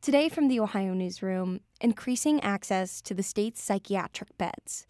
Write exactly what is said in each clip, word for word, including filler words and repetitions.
Today from the Ohio Newsroom, increasing access to the state's psychiatric beds.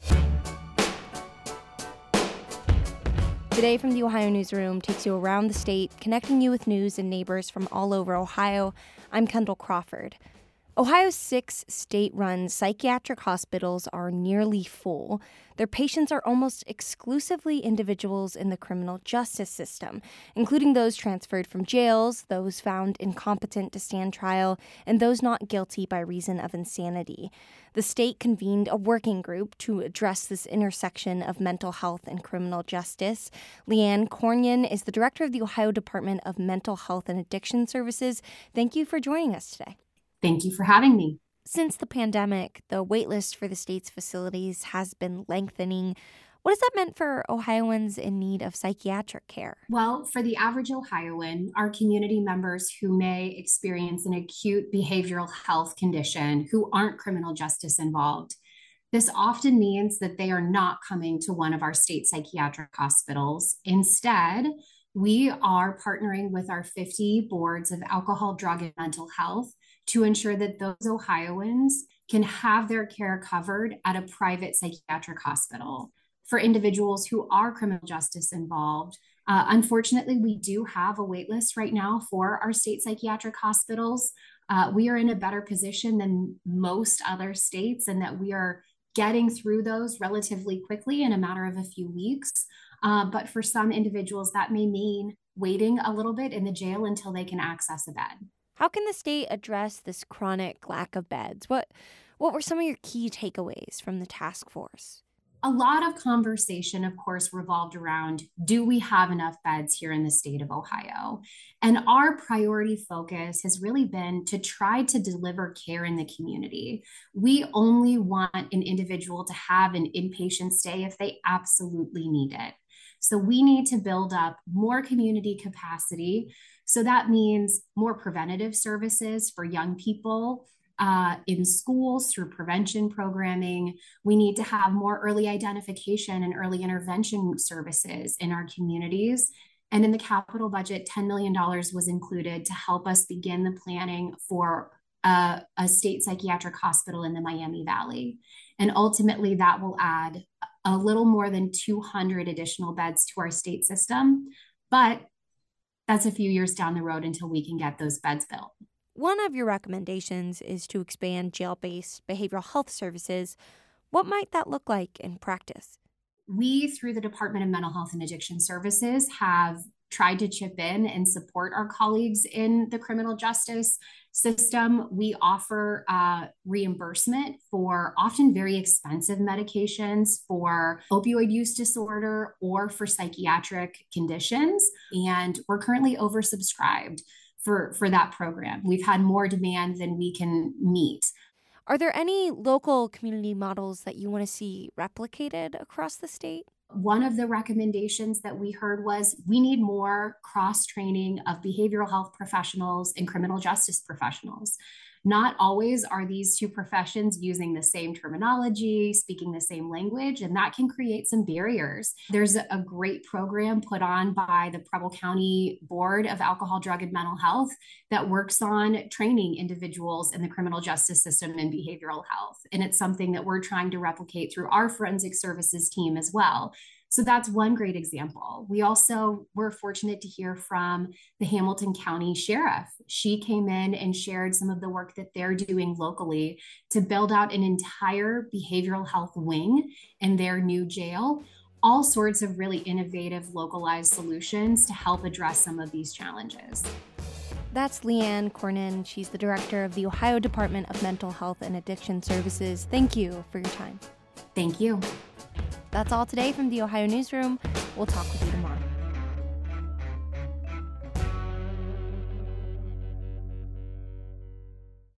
Today from the Ohio Newsroom takes you around the state, connecting you with news and neighbors from all over Ohio. I'm Kendall Crawford. Ohio's six state-run psychiatric hospitals are nearly full. Their patients are almost exclusively individuals in the criminal justice system, including those transferred from jails, those found incompetent to stand trial, and those not guilty by reason of insanity. The state convened a working group to address this intersection of mental health and criminal justice. Leanne Cornion is the director of the Ohio Department of Mental Health and Addiction Services. Thank you for joining us today. Thank you for having me. Since the pandemic, the waitlist for the state's facilities has been lengthening. What has that meant for Ohioans in need of psychiatric care? Well, for the average Ohioan, our community members who may experience an acute behavioral health condition who aren't criminal justice involved, this often means that they are not coming to one of our state psychiatric hospitals. Instead, we are partnering with our fifty boards of alcohol, drug, and mental health to ensure that those Ohioans can have their care covered at a private psychiatric hospital. For individuals who are criminal justice involved, uh, unfortunately, we do have a wait list right now for our state psychiatric hospitals. Uh, we are in a better position than most other states in that we are getting through those relatively quickly in a matter of a few weeks. Uh, but for some individuals, that may mean waiting a little bit in the jail until they can access a bed. How can the state address this chronic lack of beds? What what were some of your key takeaways from the task force? A lot of conversation, of course, revolved around, do we have enough beds here in the state of Ohio? And our priority focus has really been to try to deliver care in the community. We only want an individual to have an inpatient stay if they absolutely need it. So we need to build up more community capacity. So that means more preventative services for young people uh, in schools through prevention programming. We need to have more early identification and early intervention services in our communities. And in the capital budget, ten million dollars was included to help us begin the planning for a, a state psychiatric hospital in the Miami Valley. And ultimately, that will add a little more than two hundred additional beds to our state system. But that's a few years down the road until we can get those beds built. One of your recommendations is to expand jail-based behavioral health services. What might that look like in practice? We, through the Department of Mental Health and Addiction Services, have tried to chip in and support our colleagues in the criminal justice system. We offer uh, reimbursement for often very expensive medications for opioid use disorder or for psychiatric conditions. And we're currently oversubscribed for, for that program. We've had more demand than we can meet. Are there any local community models that you want to see replicated across the state? One of the recommendations that we heard was we need more cross-training of behavioral health professionals and criminal justice professionals. Not always are these two professions using the same terminology, speaking the same language, and that can create some barriers. There's a great program put on by the Preble County Board of Alcohol, Drug, and Mental Health that works on training individuals in the criminal justice system and behavioral health. And it's something that we're trying to replicate through our forensic services team as well. So that's one great example. We also were fortunate to hear from the Hamilton County Sheriff. She came in and shared some of the work that they're doing locally to build out an entire behavioral health wing in their new jail. All sorts of really innovative, localized solutions to help address some of these challenges. That's Leanne Cornion. She's the director of the Ohio Department of Mental Health and Addiction Services. Thank you for your time. Thank you. That's all today from the Ohio Newsroom. We'll talk with you tomorrow.